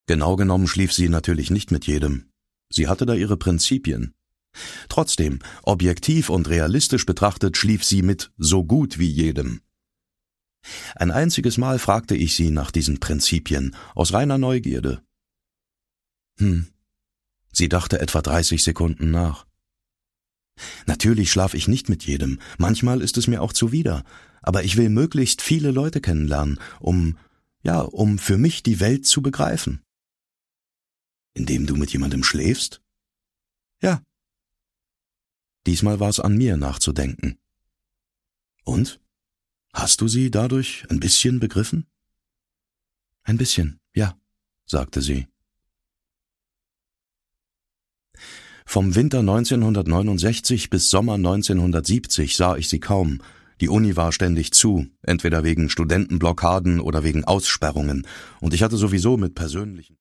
Genau genommen schlief sie natürlich nicht mit jedem. Sie hatte da ihre Prinzipien. Trotzdem, objektiv und realistisch betrachtet, schlief sie mit so gut wie jedem. Ein einziges Mal fragte ich sie nach diesen Prinzipien, aus reiner Neugierde. Sie dachte etwa 30 Sekunden nach. Natürlich schlaf ich nicht mit jedem, manchmal ist es mir auch zuwider, aber ich will möglichst viele Leute kennenlernen, um für mich die Welt zu begreifen. Indem du mit jemandem schläfst? Ja. Diesmal war es an mir nachzudenken. Und? Hast du sie dadurch ein bisschen begriffen? Ein bisschen, ja, sagte sie. Vom Winter 1969 bis Sommer 1970 sah ich sie kaum. Die Uni war ständig zu, entweder wegen Studentenblockaden oder wegen Aussperrungen, und ich hatte sowieso mit persönlichen